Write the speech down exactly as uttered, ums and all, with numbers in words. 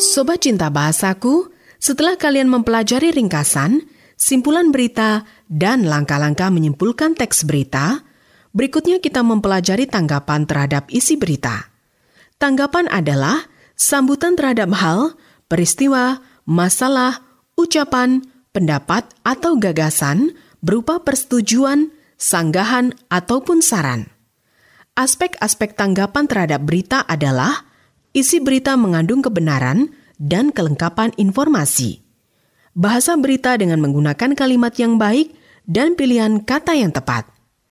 Sobat Cinta Bahasaku, setelah kalian mempelajari ringkasan, simpulan berita, dan langkah-langkah menyimpulkan teks berita, berikutnya kita mempelajari tanggapan terhadap isi berita. Tanggapan adalah sambutan terhadap hal, peristiwa, masalah, ucapan, pendapat atau gagasan berupa persetujuan, sanggahan, ataupun saran. Aspek-aspek tanggapan terhadap berita adalah isi berita mengandung kebenaran dan kelengkapan informasi. Bahasa berita dengan menggunakan kalimat yang baik dan pilihan kata yang tepat.